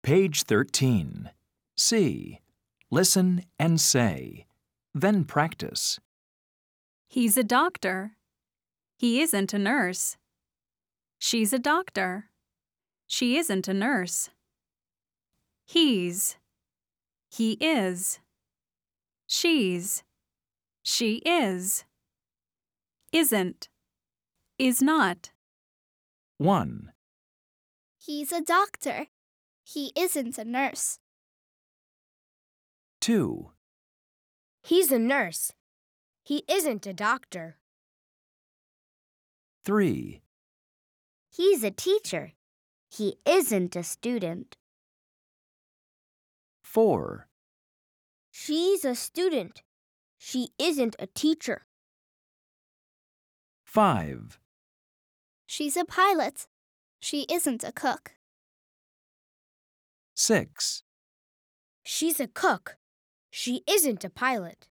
Page 13. C. Listen and say. Then practice. He's a doctor. He isn't a nurse. She's a doctor. She isn't a nurse. He's. He is. She's. She is. Isn't. Is not. 1, He's a doctor. He isn't a nurse. 2, He's a nurse. He isn't a doctor. 3, He's a teacher. He isn't a student. 4, She's a student. She isn't a teacher. 5, She's a pilot. She isn't a cook. 6, She's a cook. She isn't a pilot.